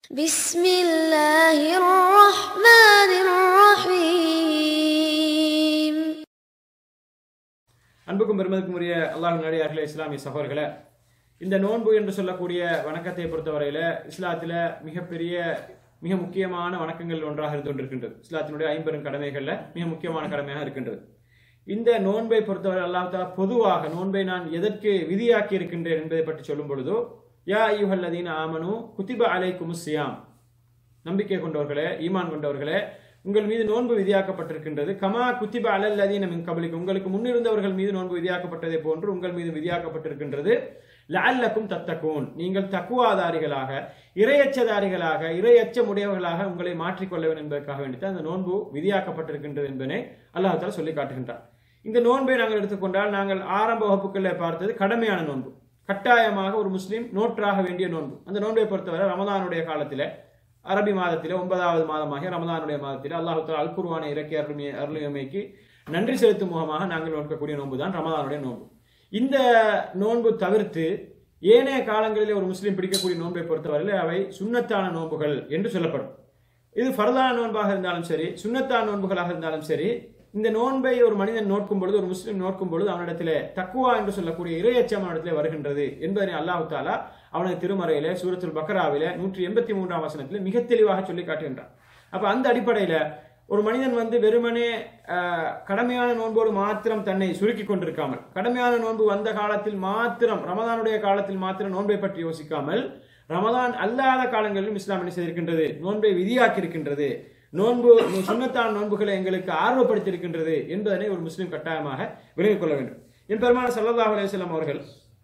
بسم الله الرحمن الرحيم. அன்புக்கும் பெருமதிக்கும் உரிய அல்லாஹ்வின் அடியார்களே, இஸ்லாமிய சகோதரர்களே, இந்த நோன்பு என்று சொல்லக்கூடிய வணக்கத்தை பொறுத்தவரையில இஸ்லாத்துல மிக முக்கியமான வணக்கங்கள் ஒன்றாக இருந்து கொண்டிருக்கின்றது. இஸ்லாத்தினுடைய 50 கடமைகள்ல மிக முக்கியமான கடமையாக இருக்கின்றது. இந்த நோன்பை பொறுத்தவரை அல்லாஹ் தஆலா பொதுவாக நோன்பை நான் எதற்கு விதியாக்கி இருக்கின்றேன் என்பதை பற்றி சொல்லும் பொழுதோ, யா அய்யுஹல்லதீன ஆமனு குதிப அலைக்குமுஸ் ஸியாம், நம்பிக்கை கொண்டவர்களே, ஈமான் கொண்டவர்களே, உங்கள் மீது நோன்பு விதியாக்கப்பட்டிருக்கின்றது. கமா குத்திப அலல்லதீன மின் கபலிக்கும், உங்களுக்கு முன்னிருந்தவர்கள் மீது நோன்பு விதியாக்கப்பட்டதை போன்று உங்கள் மீது விதியாக்கப்பட்டிருக்கின்றது. லஅல்லக்கும் தத்தகூன், நீங்கள் தக்குவாதாரிகளாக, இறையச்சதாரிகளாக, இறையச்சமுடையவர்களாக உங்களை மாற்றிக்கொள்ள வேண்டும் என்பதற்காக வேண்டித்தான் அந்த நோன்பு விதியாக்கப்பட்டிருக்கின்றது என்பதை அல்லாஹ் தஆலா சொல்லி காட்டுகின்றார். இந்த நோன்பை நாங்கள் எடுத்துக்கொண்டால், நாங்கள் ஆரம்ப வகுப்புகளில் பார்த்தது கடமையான நோன்பு, கட்டாயமாக ஒரு முஸ்லீம் நோற்றாக வேண்டிய நோன்பு. அந்த நோன்பை பொறுத்தவரை ரமதானுடைய காலத்தில், அரபி மாதத்திலே 9வது மாதமாகிய ரமதானுடைய மாதத்தில் அல்லாஹ் தஆலா அல் குர்ஆனை இறக்கி அருளியமைக்கு நன்றி செலுத்தும் முகமாக நாங்கள் நோக்கக்கூடிய நோன்பு தான் ரமதானுடைய நோன்பு. இந்த நோன்பு தவிர்த்து ஏனைய காலங்களிலே ஒரு முஸ்லீம் பிடிக்கக்கூடிய நோன்பை பொறுத்தவரையில் அவை சுன்னத்தான நோன்புகள் என்று சொல்லப்படும். இது ஃபர்தான நோன்பாக இருந்தாலும் சரி, சுன்னத்தான நோன்புகளாக இருந்தாலும் சரி, இந்த நோன்பை ஒரு மனிதன் நோக்கும் பொழுது, ஒரு முஸ்லீம் நோக்கும் பொழுது அவனிடத்திலே தக்குவா என்று சொல்லக்கூடிய இறையச்சம் அவனிடத்திலே வருகின்றது என்பதனை அல்லாஹ் தஆலா அவனது திருமறையிலே சூரத்துல் பக்ராவிலே 183ஆம் வசனத்திலே மிக தெளிவாக சொல்லி காட்டுகின்றான். அப்ப அந்த அடிப்படையில ஒரு மனிதன் வெறுமனே கடமையான நோன்போடு மாத்திரம் தன்னை சுருக்கி கொண்டிருக்காமல், கடமையான நோன்பு வந்த காலத்தில் மாத்திரம், ரமதானுடைய காலத்தில் மாத்திரம் நோன்பை பற்றி யோசிக்காமல், ரமதான் அல்லாத காலங்களிலும் இஸ்லாம் என்ன செய்திருக்கின்றது, நோன்பை விதியாக்கி இருக்கின்றது, நோன்பு சுன்னத்தான நோன்புகளை எங்களுக்கு ஆர்வப்படுத்தியிருக்கின்றது என்பதனை ஒரு முஸ்லீம் கட்டாயமாக விளங்கிக் கொள்ள வேண்டும். என் பெருமான ஸல்லல்லாஹு அலைஹி வஸல்லம் அவர்கள்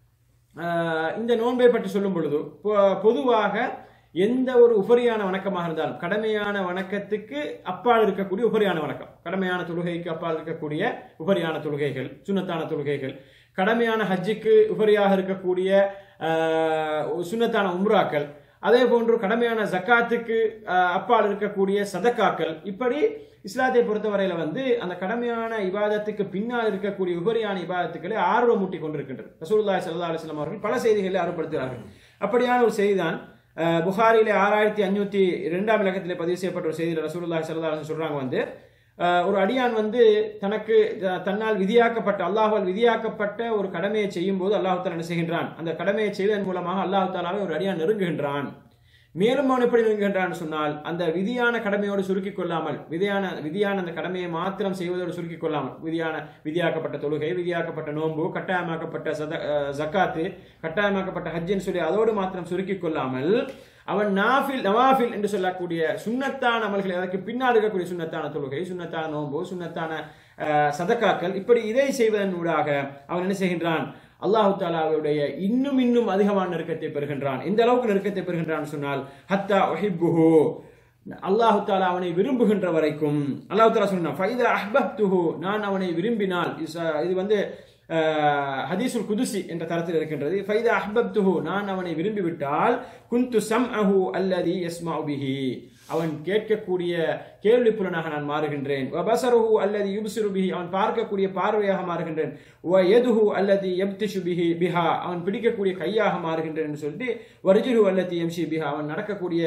இந்த நோன்பை பற்றி சொல்லும் பொழுது, பொதுவாக எந்த ஒரு உபரியான வணக்கமாக இருந்தாலும், கடமையான வணக்கத்துக்கு அப்பால் இருக்கக்கூடிய உபரியான வணக்கம், கடமையான தொழுகைக்கு அப்பால் இருக்கக்கூடிய உபரியான தொழுகைகள், சுன்னத்தான தொழுகைகள், கடமையான ஹஜ்ஜுக்கு உபரியாக இருக்கக்கூடிய சுன்னத்தான உம்ராக்கள், அதே போன்று கடமையான ஜக்காத்துக்கு அப்பால் இருக்கக்கூடிய சதக்காக்கள், இப்படி இஸ்லாத்தை பொறுத்தவரையில அந்த கடமையான இபாதத்துக்கு பின்னால் இருக்கக்கூடிய உபரியான இபாதத்துக்களை ஆர்வமூட்டி கொண்டிருக்கின்றது. ரசூலுல்லாஹி ஸல்லல்லாஹு அலைஹி வஸல்லம் அவர்கள் பல செய்திகளை ஆர்வப்படுத்துகிறார்கள். அப்படியான ஒரு செய்திதான் புகாரிலே 6502ஆம் இலக்கத்திலே பதிவு செய்யப்பட்ட ஒரு செய்தியில் ரசூலுல்லாஹி ஸல்லல்லாஹு அலைஹி வஸல்லம் சொல்றாங்க, ஒரு அடியான் தனக்கு தன்னால் விதியாக்கப்பட்ட, அல்லாஹ்வால் விதியாக்கப்பட்ட ஒரு கடமையை செய்யும் போது அல்லாஹ் தஆலா என்ன செய்கின்றான், அந்த கடமையை செய்வதன் மூலமாக அல்லாஹ் தஆலாவை ஒரு அடியான் நெருங்குகின்றான். மேலும் அவன் எப்படி நெருங்குகின்றான் சொன்னால், அந்த விதியான கடமையோடு சுருக்கிக் கொள்ளாமல், விதியான அந்த கடமையை மாத்திரம் செய்வதோடு சுருக்கிக் கொள்ளாமல், விதியாக்கப்பட்ட தொழுகை, விதியாக்கப்பட்ட நோன்பு, கட்டாயமாக்கப்பட்ட ஜக்காத்து, கட்டாயமாக்கப்பட்ட ஹஜ்ஜின்னு சொல்லி அதோடு மாத்திரம் சுருக்கிக் கொள்ளாமல், அவன் நவாஃபில் என்று சொல்லக்கூடிய சுன்னத்தான அமல்களை, அதற்கு பின்னால் இருக்கக்கூடிய சுன்னத்தான தொழுகை, சுன்னத்தான நோன்பு, சுன்னத்தான சதக்காக்கள், இப்படி இதை செய்வதன் ஊடாக அவன் என்ன செய்கின்றான், அல்லாஹு தஆலாவுடைய இன்னும் அதிகமான நெருக்கத்தை பெறுகின்றான். எந்த அளவுக்கு நெருக்கத்தை பெறுகின்றான் சொன்னால், ஹத்தா உஹிப்புஹு, அல்லாஹு தஆலா அவனை விரும்புகின்ற வரைக்கும். அல்லாஹு தஆலா சொன்னான், ஃபைதா அஹ்பப்துஹு, நான் அவனை விரும்பினால், இது ஹதீசுல் குதுசி என்ற தரத்தில் இருக்கின்றது. ஃபைதா அஹ்பப்துஹு, நான் அவனை விரும்பிவிட்டால், குன்து ஸம்அஹு அல்லதி யஸ்மஉ பிஹி, அவன் கேட்கக்கூடிய கேள்வி புலனாக நான் மாறுகின்றேன். வபஸருஹு அல்லதி யுப்ஸிரு பிஹி, அவன் பார்க்கக்கூடிய பார்வையாக மாறுகின்றேன். வயதுஹு அல்லதி யப்திஷு பிஹா, அவன் பிடிக்கக்கூடிய கையாக மாறுகின்றேன் என்று சொல்லிட்டு, வர்ஜுஹு அல்லதி யம்ஷி பிஹா, அவன் நடக்கக்கூடிய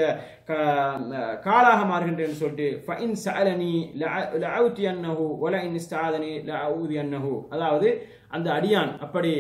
காலாக மாறுகின்றேன் என்று சொல்லிட்டு, ஃபஇன் ஸஅலனி லஅஉதியன்னஹு வலஇன் இஸ்தஆதனி லஅஊதியன்னஹு, அதாவது அந்த அடியான் அப்படி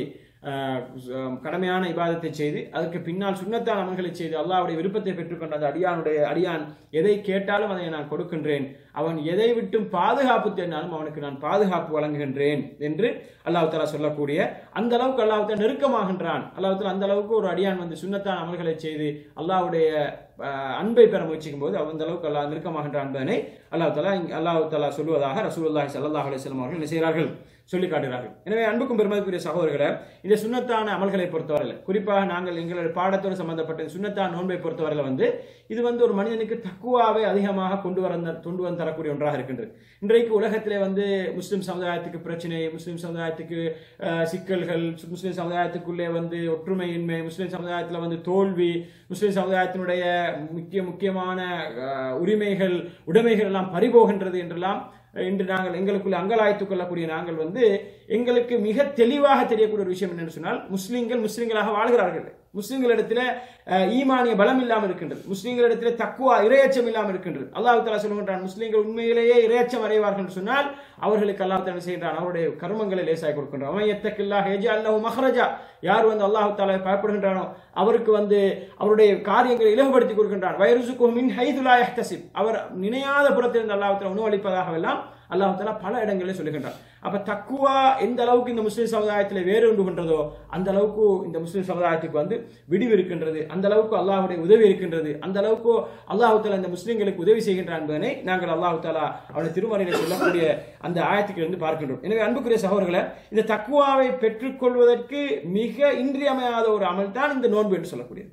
கடமையான இபாதத்தை செய்து அதற்கு பின்னால் சுன்னத்தான அமல்களை செய்து அல்லாஹ்வுடைய விருப்பத்தை பெற்றுக்கொண்ட அந்த அடியான் எதை கேட்டாலும் அதை நான் கொடுக்கின்றேன், அவன் எதை விட்டும் பாதுகாப்பு தேடினாலும் அவனுக்கு நான் பாதுகாப்பு வழங்குகின்றேன் என்று அல்லாஹ் தஆலா சொல்லக்கூடிய, அந்த அளவுக்கு அல்லாஹ் தஆலா நெருக்கமாகின்றான். அல்லாஹ் தஆலா அந்த அளவுக்கு ஒரு அடியான் சுன்னத்தான அமல்களை செய்து அல்லாஹ்வுடைய அன்பை பெற முயற்சிக்கும் போது அந்த அளவுக்கு அல்லாஹ் நெருக்கமாகின்றான் என்பதனை அல்லாஹ் தஆலா சொல்வதாக ரசூலுல்லாஹி ஸல்லல்லாஹு அலைஹி வஸல்லம் அவர்கள் என்ன செய்கிறார்கள், சொல்லி காட்டுகிறார்கள். எனவே அன்புக்கும் பெருமதிக்குரிய சகோதரர்களே, இந்த சுன்னத்தான அமல்களை பொறுத்தவரையில், குறிப்பாக நாங்கள் எங்களுடைய பாடத்தோடு சம்பந்தப்பட்ட சுன்னத்தான நோன்பை பொறுத்தவரையில் இது ஒரு மனிதனுக்கு தக்குவாவை அதிகமாக கொண்டு வந்து தரக்கூடிய ஒன்றாக இருக்கின்றது. இன்றைக்கு உலகத்திலே முஸ்லிம் சமுதாயத்துக்கு பிரச்சனை, முஸ்லிம் சமுதாயத்துக்கு சிக்கல்கள், முஸ்லிம் சமுதாயத்துக்குள்ளே ஒற்றுமையின்மை, முஸ்லிம் சமுதாயத்தில் தோல்வி, முஸ்லிம் சமுதாயத்தினுடைய முக்கியமான உடைமைகள் எல்லாம் பறிபோகின்றது என்றெல்லாம் இன்று நாங்கள் எங்களுக்குள்ள அங்கலாய்த்துக் கொள்ளக்கூடிய நாங்கள் எங்களுக்கு மிக தெளிவாக தெரியக்கூடிய ஒரு விஷயம் என்னன்னு சொன்னால், முஸ்லிம்களாக வாழ்கிறார்கள். முஸ்லிம்களிடத்தில் ஈமானிய பலம் இல்லாமல் இருக்கின்றது. முஸ்லிம்களிடத்தில் தக்குவா இரையச்சம் இல்லாமல் இருக்கின்றது. அல்லாஹ் தஆலா சொல்கின்றான், முஸ்லிம்கள் உண்மையிலேயே இரையச்சம் அடைவார்கள் என்று சொன்னால் அவர்களுக்கு அல்லாஹ் தஆலா செய்கின்றான், அவருடைய கர்மங்களை லேசாய் கொடுக்கின்றான். அவன் யத்தகில்லாஹ் யஜ்அல் லஹு மஹ்ரஜா, யார் அல்லாஹ் தஆலா பயப்படுகின்றானோ அவருக்கு அவருடைய காரியங்களை இலகுபடுத்தி கொடுக்கின்றான். வயர்சுகுஹு மின் ஹைது லா யஹ்தசிப், அவர் நினையாத புறத்திலிருந்து அல்லாஹ் தஆலா உணவளிப்பதாகவெல்லாம் அல்லாஹ் தஆலா பல இடங்களில் சொல்லுகின்றான். அப்ப தக்குவா எந்த அளவுக்கு இந்த முஸ்லிம் சமுதாயத்தில் வேறுகின்றதோ அந்த அளவுக்கு இந்த முஸ்லிம் சமுதாயத்துக்கு விடிவு இருக்கின்றது, அந்த அளவுக்கு அல்லாஹ்வுடைய உதவி இருக்கின்றது, அந்த அளவுக்கு அல்லாஹ் தஆலா இந்த முஸ்லிம்களுக்கு உதவி செய்கின்றான் என்பதனை நாங்கள் அல்லாஹ் தஆலா அவருடைய திருமறையில் சொல்லக்கூடிய அந்த ஆயத்துக்கிலிருந்து பார்க்கின்றோம். எனவே அன்புக்குரிய சகோதரர்களே, இந்த தக்குவாவை பெற்றுக்கொள்வதற்கு மிக இன்றியமையாத ஒரு அமல் தான் இந்த நோன்பு என்று சொல்லக்கூடியது.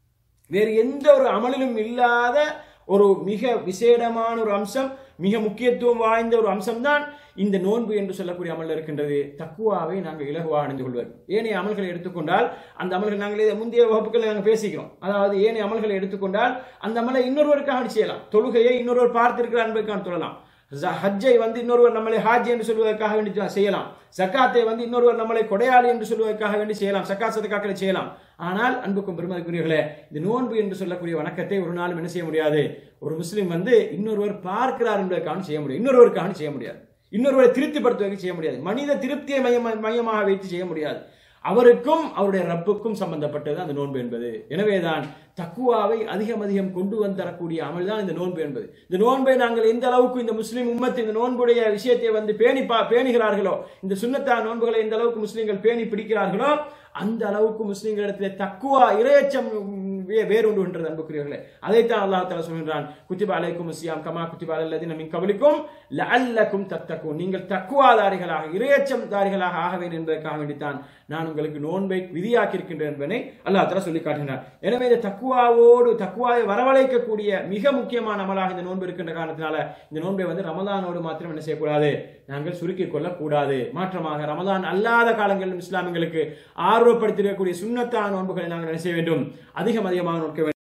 வேறு எந்த ஒரு அமலிலும் இல்லாத ஒரு மிக விசேடமான ஒரு அம்சம், மிக முக்கியத்துவம் வாய்ந்த ஒரு அம்சம் தான் இந்த நோன்பு என்று சொல்லக்கூடிய அமல் இருக்கின்றது. தக்குவாவை நாங்கள் இலகுவாக அணிந்து கொள்வது. ஏனைய அமல்களை எடுத்துக்கொண்டால் அந்த அமல்கள் நாங்கள் முந்தைய வகுப்புகளை நாங்கள் பேசிக்கிறோம். அதாவது ஏனைய அமல்களை எடுத்துக்கொண்டால் அந்த அமலை இன்னொருவருக்காக செய்யலாம். தொழுகையை இன்னொருவர் பார்த்திருக்கிறார் என்பதற்காக தொழலாம். ஹஜ்ஜை இன்னொருவர் நம்மளை ஹாஜ் என்று சொல்வதற்காக வேண்டி செய்யலாம். சக்காத்தை இன்னொருவர் நம்மளை கொடையாளி என்று சொல்வதற்காக வேண்டி செய்யலாம். சக்காத் சதகாக்களை செய்யலாம். ஆனால் அன்புக்கும் பெருமதிக்குரியவர்களே, இந்த நோன்பு என்று சொல்லக்கூடிய வணக்கத்தை ஒரு நாளும் என்ன செய்ய முடியாது. ஒரு முஸ்லீம் இன்னொருவர் பார்க்கிறார் என்பதற்காக செய்ய முடியும், இன்னொருவருக்காக செய்ய முடியாது, இன்னொருவரை திருப்திப்படுத்துவதற்கு செய்ய முடியாது, மனித திருப்தியை மையமாக வைத்து செய்ய முடியாது. அவருக்கும் அவருடைய ரப்புக்கும் சம்பந்தப்பட்டது அந்த நோன்பு என்பது. எனவேதான் தக்குவாவை அதிகம் கொண்டு வந்தரக்கூடிய அமல் தான் இந்த நோன்பு என்பது. இந்த நோன்பை நாங்கள் எந்த அளவுக்கு இந்த முஸ்லீம் உம்மத்து இந்த நோன்புடைய விஷயத்தை பேணுகிறார்களோ, இந்த சுன்னத்தா நோன்புகளை எந்த அளவுக்கு முஸ்லீம்கள் பேணி பிடிக்கிறார்களோ அந்த அளவுக்கு முஸ்லீம்களிடத்திலே தக்குவா இரையச்சம் வேறுன்றது. அன்புக்குரியவர்களே, அதைத்தான் அல்லாஹ் தஆலா சொல்கிறான், குத்திப அலைக்கும் ஸியாம் கமா குத்திப அலல்லதீன மின் கப்லிக்கும் லஅல்லக்கும் தத்தகூன், நீங்கள் தக்குவாதாரிகளாக இரையச்சம்தாரிகளாக ஆக வேண்டும் என்பதற்காக வேண்டித்தான் நான் உங்களுக்கு நோன்பை விதியாக்கி இருக்கின்றேன் என்பதை அல்லாஹ் தஆலா சொல்லி காட்டுகிறார். எனவே இந்த தக்குவாவை வரவழைக்கக்கூடிய மிக முக்கியமான அமலாக இந்த நோன்பு இருக்கின்ற காரணத்தினால இந்த நோன்பை ரமலானோடு மாத்திரம் என்ன செய்யக்கூடாது, நாங்கள் சுருக்கிக் கொள்ளக்கூடாது. மாற்றமாக ரமலான் அல்லாத காலங்களிலும் இஸ்லாமியர்களுக்கு ஆர்வப்படுத்திருக்கக்கூடிய சுன்னத்தான நோன்புகளை நாங்கள் என்ன செய்ய வேண்டும், அதிகமாக நோக்க வேண்டும்.